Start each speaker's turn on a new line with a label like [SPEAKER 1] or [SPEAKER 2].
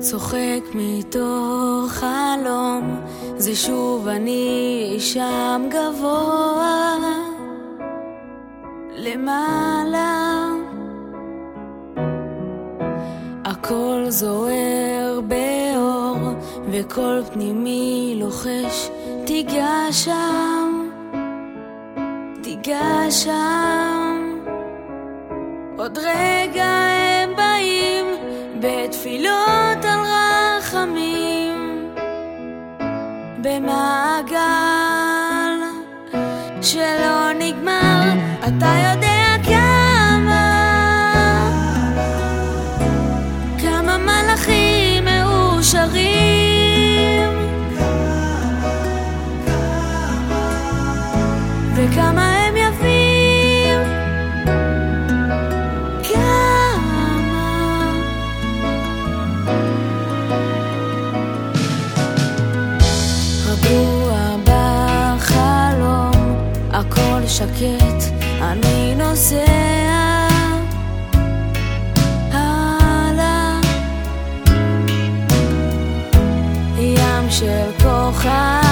[SPEAKER 1] צוחק מתוך חלום, זה שוב אני שם גבוה למעלה, הכל זוהר באור וכל פנימי לוחש, תיגע שם, תיגע שם. עוד רגע הם באים בתפילות על רחמים, במעגל שלא נגמר. אתה יודע כמה מלאכים מאושרים, וכמה הם יפים, כמה רגוע בחלום, הכל שקט, אני נוסע הלאה, ים של כוכב